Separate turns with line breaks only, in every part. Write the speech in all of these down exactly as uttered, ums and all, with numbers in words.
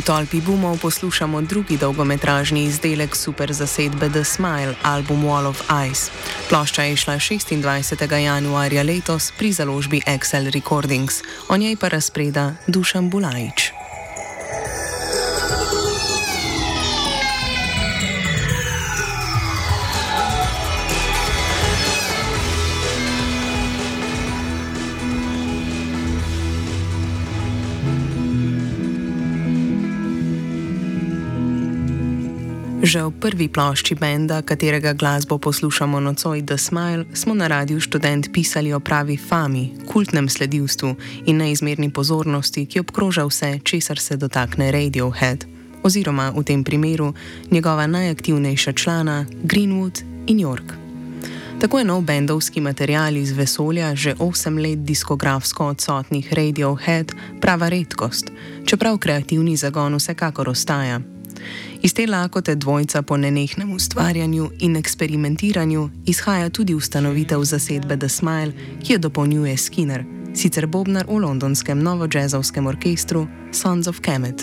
tolpi boomov poslušamo drugi dolgometražni izdelek super zasedbe The Smile, album Wall of Ice. Plošča je išla šestindvajsetega januarja letos pri založbi Excel Recordings, o njej pa razpreda Dušan Bulajić. Že v prvi plošči benda, katerega glasbo poslušamo nocoj, The Smile, smo na Radiu Študent pisali o pravi fami, kultnem sledilstvu in neizmerni pozornosti, ki obkroža vse, česar se dotakne Radiohead, oziroma v tem primeru njegova najaktivnejša člana Greenwood in York. Tako je nov bendovski material iz vesolja že osem let diskografsko odsotnih Radiohead prava redkost, čeprav kreativni zagon vsekakor ostaja. Iz te lakote dvojca po nenehnem ustvarjanju in eksperimentiranju izhaja tudi ustanovitev zasedbe The Smile, ki jo dopolnjuje Skinner, sicer bobnar v londonskem novodžezovskem orkestru Sons of Kemet.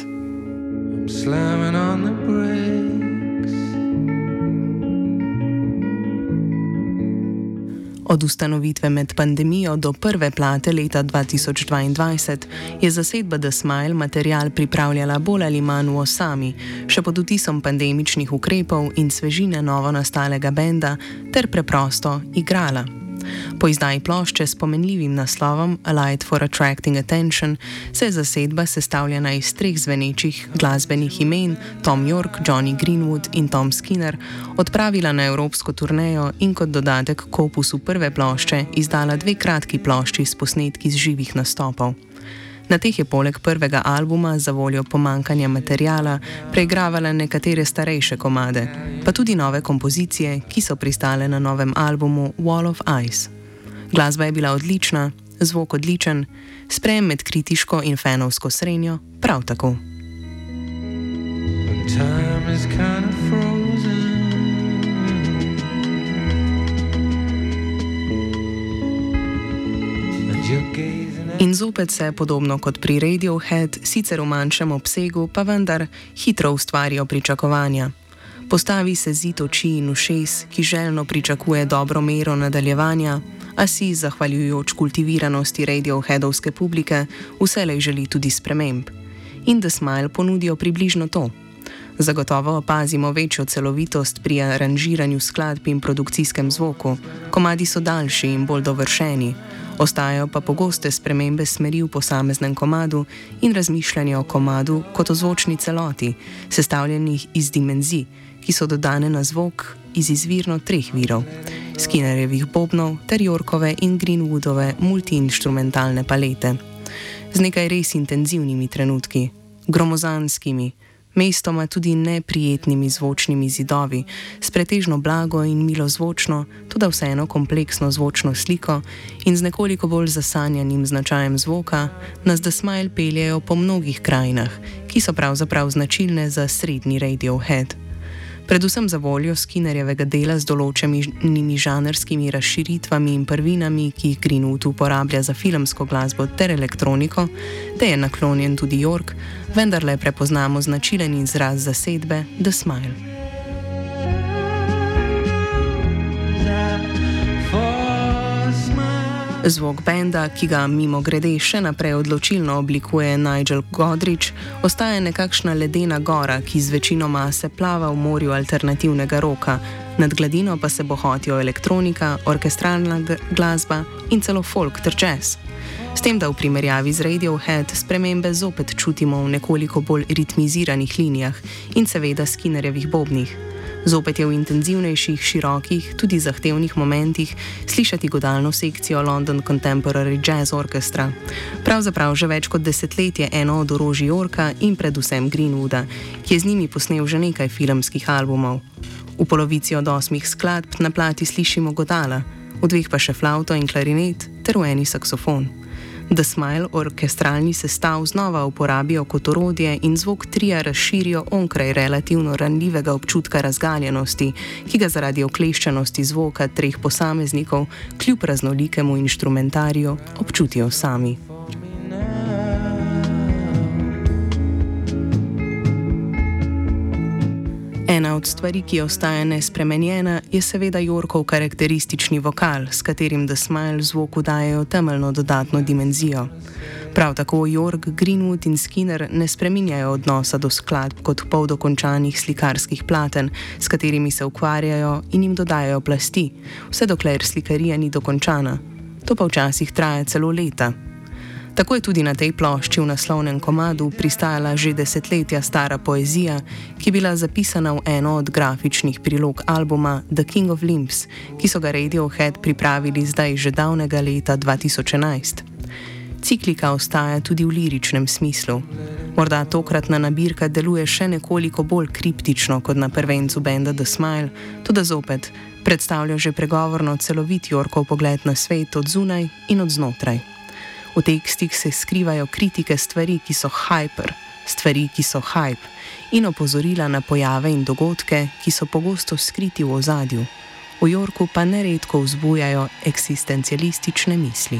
Od ustanovitve med pandemijo do prve plate leta dva tisoč dvaindvajset je zasedba The Smile material pripravljala bolj ali manj v osami, še pod vtisom pandemičnih ukrepov in svežine novo nastalega benda, ter preprosto igrala. Po izdaji plošče s pomenljivim naslovom A Light for Attracting Attention se je zasedba, sestavljena iz treh zvenečih glasbenih imen, Tom York, Johnny Greenwood in Tom Skinner, odpravila na evropsko turnejo in kot dodatek k opusu prve plošče izdala dve kratki plošči s posnetki z živih nastopov. Na teh je poleg prvega albuma za voljo pomankanja materiala preigravala nekatere starejše komade, pa tudi nove kompozicije, ki so pristale na novem albumu Wall of Ice. Glasba je bila odlična, zvok odličen, sprejem med kritiško in fanovsko srenjo prav tako. In zopet se, podobno kot pri Radiohead, sicer v manjšem obsegu, pa vendar hitro ustvarijo pričakovanja. Postavi se zid oči in ušes, ki željno pričakuje dobro mero nadaljevanja, a si, zahvaljujoč kultiviranosti Radioheadovske publike, vselej želi tudi sprememb. In The Smile ponudijo približno to. Zagotovo opazimo večjo celovitost pri aranžiranju skladb in produkcijskem zvoku, komadi so daljši in bolj dovršeni, ostajajo pa pogoste spremembe smeri v posameznem komadu in razmišljanje o komadu kot o zvočni celoti, sestavljenih iz dimenzij, ki so dodane na zvok iz izvirno treh virov, Skinnerjevih bobnov ter Yorkove in Greenwoodove multiinštrumentalne palete, z nekaj res intenzivnimi trenutki, gromozanskimi, mestoma tudi neprijetnimi zvočnimi zidovi, s pretežno blago in milo zvočno, toda vseeno kompleksno zvočno sliko in z nekoliko bolj zasanjanim značajem zvoka, nas The Smile peljejo po mnogih krajinah, ki so pravzaprav značilne za srednji Radiohead. Predvsem za voljo Skinnerjevega dela z določenimi žanrskimi razširitvami in prvinami, ki jih Greenwood uporablja za filmsko glasbo ter elektroniko, te je naklonjen tudi York, vendarle prepoznamo značilen izraz zasedbe The Smile. Zvok benda, ki ga mimogrede še naprej odločilno oblikuje Nigel Godrich, ostaja nekakšna ledena gora, ki z večino mase plava v morju alternativnega roka, nad gladino pa se bohotijo elektronika, orkestralna glasba in celo folk ter jazz. S tem, da v primerjavi z Radiohead spremembe zopet čutimo v nekoliko bolj ritmiziranih linijah in seveda Skinnerjevih bobnih. Zopet je v intenzivnejših, širokih, tudi zahtevnih momentih slišati godalno sekcijo London Contemporary Jazz Orchestra. Pravzaprav že več kot desetletje eno od orožij Yorka in predvsem Greenwooda, ki je z njimi posnel že nekaj filmskih albumov. V polovici od osmih skladb na plati slišimo godala, v dveh pa še flavto in klarinet ter v eni saksofon. The Smile orkestralni sestav znova uporabijo kot orodje in zvok tria razširijo onkraj relativno ranljivega občutka razgaljenosti, ki ga zaradi okleščenosti zvoka treh posameznikov kljub raznolikemu inštrumentariju občutijo sami. Ena od stvari, ki ostaja nespremenjena, je seveda Yorkov karakteristični vokal, s katerim The Smile zvoku dajejo temeljno dodatno dimenzijo. Prav tako York, Greenwood in Skinner ne spreminjajo odnosa do skladb kot poldokončanih slikarskih platen, s katerimi se ukvarjajo in jim dodajajo plasti, vse dokler slikarija ni dokončana. To pa včasih traja celo leta. Tako je tudi na tej plošči v naslovnem komadu pristajala že desetletja stara poezija, ki je bila zapisana v eno od grafičnih prilog albuma The King of Limbs, ki so ga Radiohead pripravili zdaj že davnega leta dva tisoč enajst. Ciklika ostaja tudi v liričnem smislu. Morda tokratna nabirka deluje še nekoliko bolj kriptično kot na prvencu benda The Smile, toda zopet predstavlja že pregovorno celovit Yorkov pogled na svet od zunaj in od znotraj. V tekstih se skrivajo kritike stvari, ki so hyper, stvari, ki so hype, in opozorila na pojave in dogodke, ki so pogosto skriti v ozadju. V Yorku pa neredko vzbujajo eksistencialistične misli.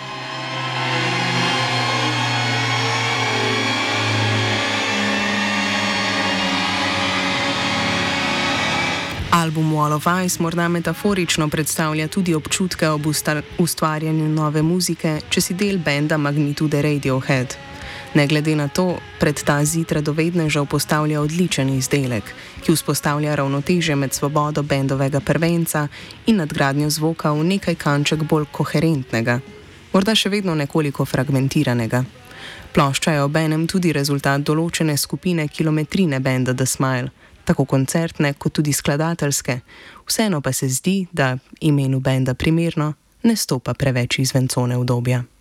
Album Wall of Ice morda metaforično predstavlja tudi občutke ob ustvarjanju nove muzike, če si del benda magnitude Radiohead. Ne glede na to, pred ta zid radovednežev postavlja odličen izdelek, ki vzpostavlja ravnotežje med svobodo bendovega prvenca in nadgradnjo zvoka v nekaj kanček bolj koherentnega, morda še vedno nekoliko fragmentiranega. Plošča je obenem tudi rezultat določene skupine kilometrine benda The Smile, tako koncertne kot tudi skladateljske, vseeno pa se zdi, da imenu benda primerno ne stopa preveč izven cone udobja.